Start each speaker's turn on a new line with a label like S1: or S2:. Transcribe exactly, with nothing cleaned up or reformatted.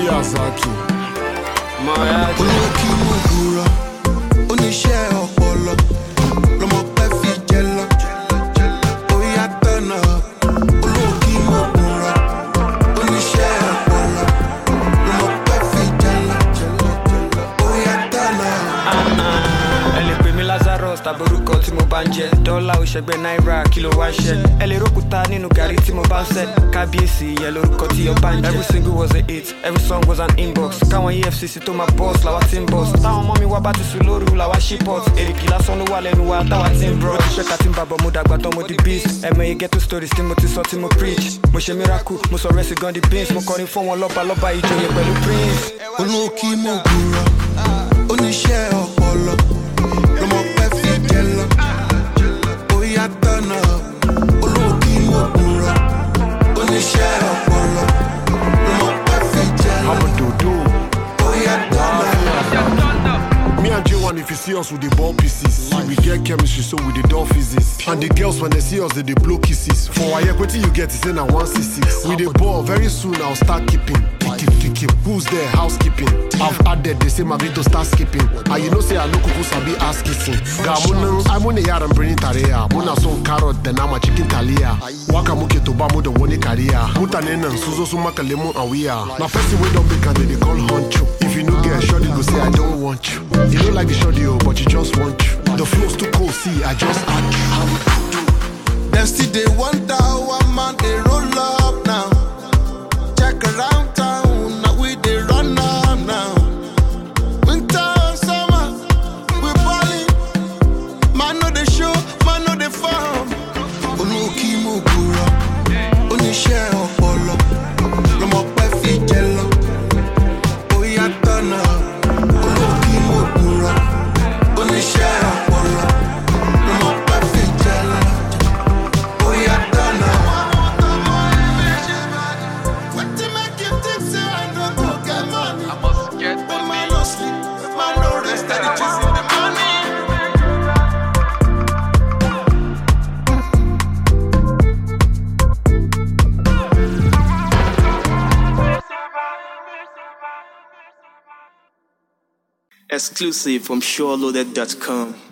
S1: Miyazaki.
S2: Olókì mo búra, oníṣẹ́ ọpọlọ, lọmọ pẹ́ fi jẹ lọ. Oya tọ̀nà, olókì mo búra, oníṣẹ́ ọpọlọ, lọmọ pẹ́ fi jẹ lọ. Oya tọ̀nà.
S3: Ẹ lè pè mí Lazarus tàbí orúkọ tí mo bá ń jẹ. Dọ́là òṣègbè náírà kí ló wá ń ṣe. Ẹ lè rókúta nínú gàrí tí mo bá ń sẹ́. Kábíyèsí ìyẹn lórúkọ tí ọba ń jẹ. Every single was a hit, every song was an inbox. Káwọn E F C C tó máa boss làwa ti ń boss. Táwọn ọmọ mi wá bá ti sùn lóru làwa ṣí pot. Èrìkì lásán ló wà lẹ́nu wa táwa ti ń bro. Mo ti ṣẹ́ka tí ń bàbọ̀ mo dàgbà tán mo di beast. Ẹ̀mọ ghetto stories tí mo ti sọ tí mo preach. Mo ṣe miracle, mo sọ rẹ́sì gan di beans. Mo kọrin fún wọn lọ́ba lọ́ba ìjòyè pẹ̀lú prince.
S2: Olókì mo búra, oníṣẹ́ ọpọlọ, lọmọ pẹ́ fi jẹ lọ. Oya tọ̀nà, olókì mo búra, oníṣẹ́ ọpọlọ, lọmọ pẹ́ fi jẹ lọ.
S1: I'm a dodo.
S2: Oya tọ̀nà.
S1: Me and J one, if you see us with the ball pieces, see, we get chemistry, so with the door physics. And the girls, when they see us, they, they blow kisses. For our equity, you get is in a one c six. With the ball, very soon I'll start keeping. Keep, keep, keep. Who's there? Housekeeping. I've added, they say my video start skipping. And you know, say I look who sabi ass kissing. I'm on the yard and bringing Taria. Muna son carrot, then I'm a chicken talia. Waka muke to bamu the one career. Mutanena, Suzo Sumaka Lemon and we are. Now, first we don't make and they call honcho. If you no get shorty, go say I don't want you. You don't like the shorty, oh, but you just want you. The flow's too cold, see, I just add you.
S2: Them still they wonder one man they roll up now. Check around town, now we they run up now. Winter, summer, we balling. Man know the show, man know the farm. Olókì mo búra, oníṣẹ́ ọpọlọ, lọmọ pẹ́ fi jẹ lọ. Oya tọ̀nà, olókì mo búra, oníṣẹ́ ọpọlọ, lọmọ pẹ́ fi jẹ lọ. Oya tọ̀nà. Wetin make you think say I no go get money? I must get money. Man no sleep, man no rest, steady chasing the money.
S4: Exclusive from SureLoaded dot com.